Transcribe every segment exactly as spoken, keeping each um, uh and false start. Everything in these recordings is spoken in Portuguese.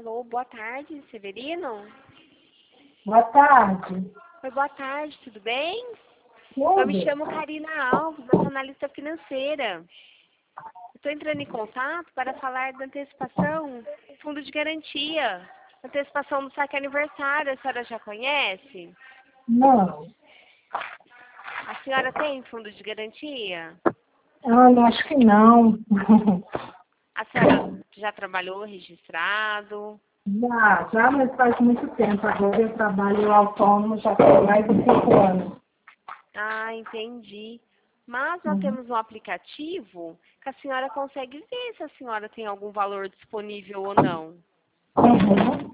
Alô, boa tarde, Severino? Boa tarde. Oi, boa tarde, tudo bem? Tudo? Eu me chamo Karina Alves, eu sou analista financeira. Estou entrando em contato para falar da antecipação, fundo de garantia, antecipação do saque aniversário, a senhora já conhece? Não. A senhora tem fundo de garantia? Ah, não, acho que não. A senhora já trabalhou registrado? Já, já, mas faz muito tempo. Agora eu trabalho autônomo já tem mais de cinco anos. Ah, entendi. Mas nós Uhum. temos um aplicativo que a senhora consegue ver se a senhora tem algum valor disponível ou não. Uhum.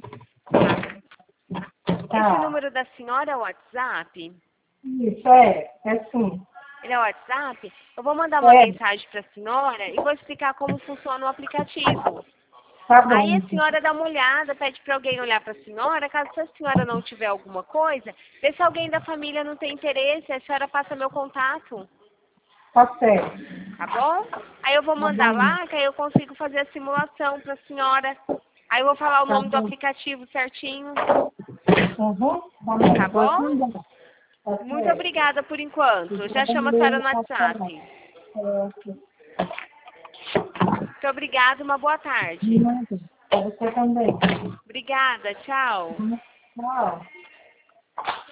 Esse Tá. número da senhora é o WhatsApp? Isso, é. É sim. Ele é o WhatsApp? Eu vou mandar uma É. mensagem para a senhora e vou explicar como funciona o aplicativo. Tá Aí bom. a senhora dá uma olhada, pede para alguém olhar para a senhora. Caso a senhora não tiver alguma coisa, vê se alguém da família não tem interesse, a senhora passa meu contato. Tá certo. Tá bom? Aí eu vou Tá mandar bom. lá, que aí eu consigo fazer a simulação para a senhora. Aí eu vou falar o Tá nome do bom. aplicativo certinho. Uhum. Tá bom. Tá Pode bom? mandar. Tá Muito certo. obrigada por enquanto. Eu já chamo a senhora Trabalhei, no tá certo. WhatsApp. Certo. Muito obrigada, uma boa tarde. Nada. Pra você também. Obrigada, tchau. Tchau.